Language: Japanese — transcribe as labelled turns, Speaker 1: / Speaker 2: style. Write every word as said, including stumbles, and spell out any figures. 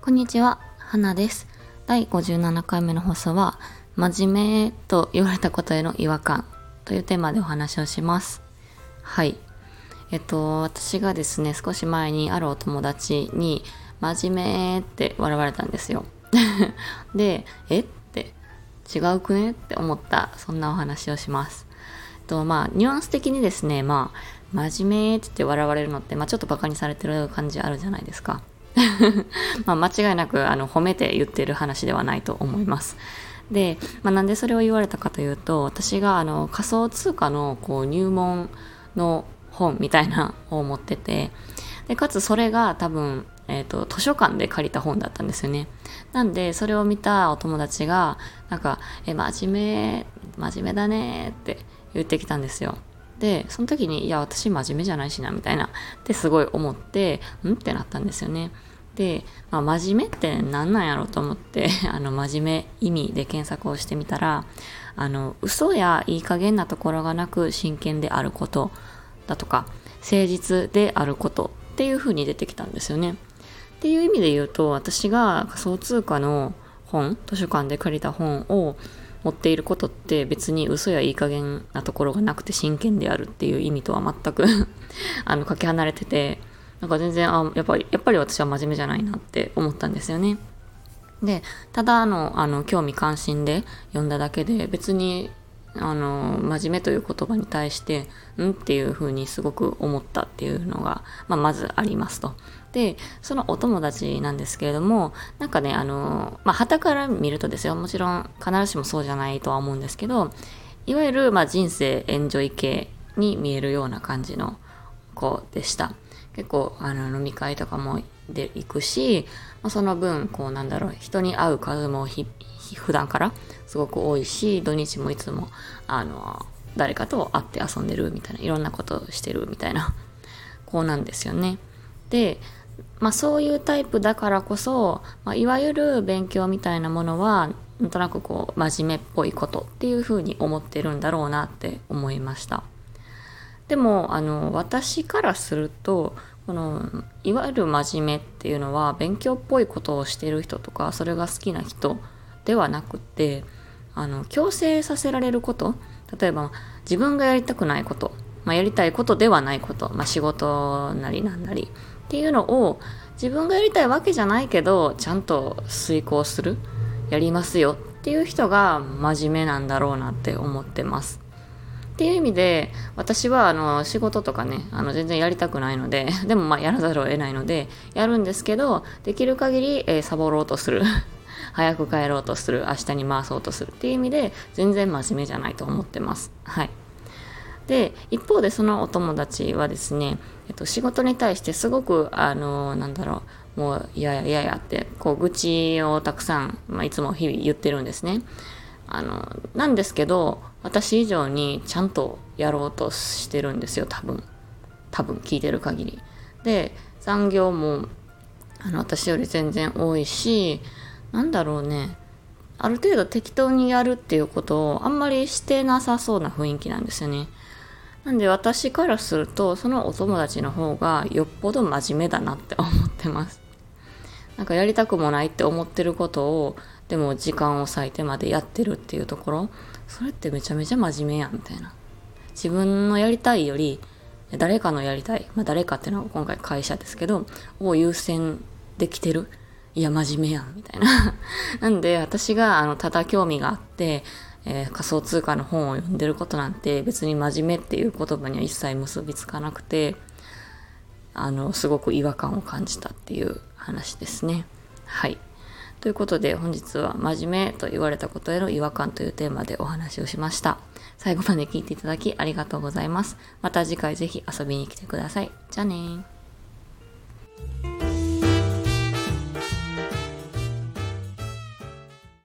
Speaker 1: こんにちは、花です。だいごじゅうななかいめの放送は、真面目と言われたことへの違和感というテーマでお話をします。はい。えっと、私がですね、少し前にあるお友達に、真面目って笑われたんですよ。で、えって違うくねって思った、そんなお話をします。とまあニュアンス的にですね、まあ真面目って言って笑われるのって、まあ、ちょっとバカにされてる感じあるじゃないですか。まあ間違いなくあの褒めて言ってる話ではないと思います。で、まあ、なんでそれを言われたかというと、私があの仮想通貨のこう入門の本みたいなを持ってて、でかつそれが多分、えーと、図書館で借りた本だったんですよね。なんでそれを見たお友達がなんかえ真面目真面目だねって言ってきたんですよ。でその時にいや私真面目じゃないしなみたいなってすごい思ってんってなったんですよね。で、まあ、真面目って何なんやろうと思ってあの真面目意味で検索をしてみたら、あの嘘やいい加減なところがなく真剣であることだとか誠実であることっていう風に出てきたんですよね。っていう意味で言うと、私が仮想通貨の本、図書館で借りた本を持っていることって別に嘘やいい加減なところがなくて真剣であるっていう意味とは全くあのかけ離れてて、なんか全然あやっぱりやっぱり私は真面目じゃないなって思ったんですよね。でただあのあの興味関心で読んだだけで、別にあの真面目という言葉に対してんっていう風にすごく思ったっていうのが、まあ、まずありますと。でそのお友達なんですけれども、なんかねあのまあ傍から見るとですよ、もちろん必ずしもそうじゃないとは思うんですけど、いわゆるまあ人生エンジョイ系に見えるような感じの子でした。結構あの飲み会とかもで行くし、まあ、その分こうなんだろう人に会う数もひ普段からすごく多いし、土日もいつもあの誰かと会って遊んでるみたいな、いろんなことをしてるみたいな子なんですよね。で、まあ、そういうタイプだからこそ、まあ、いわゆる勉強みたいなものはなんとなくこう真面目っぽいことっていうふうに思ってるんだろうなって思いました。でもあの私からすると、このいわゆる真面目っていうのは勉強っぽいことをしている人とかそれが好きな人ではなくて、あの強制させられること、例えば自分がやりたくないこと、まあ、やりたいことではないこと、まあ、仕事なりなんなりっていうのを自分がやりたいわけじゃないけどちゃんと遂行する、やりますよっていう人が真面目なんだろうなって思ってます。っていう意味で私はあの仕事とかねあの全然やりたくないのででもまあやらざるを得ないのでやるんですけど、できる限り、えー、サボろうとする早く帰ろうとする、明日に回そうとするっていう意味で全然真面目じゃないと思ってます。はい。で一方でそのお友達はですね、えっと、仕事に対してすごくあのなんだろうもういやいやいやいやってこう愚痴をたくさん、まあ、いつも日々言ってるんですね。あのなんですけど私以上にちゃんとやろうとしてるんですよ、多分多分聞いてる限りで。残業もあの私より全然多いし、なんだろうね、ある程度適当にやるっていうことをあんまりしてなさそうな雰囲気なんですよね。なんで私からするとそのお友達の方がよっぽど真面目だなって思ってます。なんかやりたくもないって思ってることをでも時間を割いてまでやってるっていうところ、それってめちゃめちゃ真面目やんみたいな。自分のやりたいより誰かのやりたい、まあ、誰かっていうのは今回会社ですけどを優先できてる、いや真面目やんみたいななんで私があのただ興味があって、えー、仮想通貨の本を読んでることなんて別に真面目っていう言葉には一切結びつかなくて、あのすごく違和感を感じたっていう話ですね。はい。ということで本日は真面目と言われたことへの違和感というテーマでお話をしました。最後まで聞いていただきありがとうございます。また次回ぜひ遊びに来てください。じゃあねー。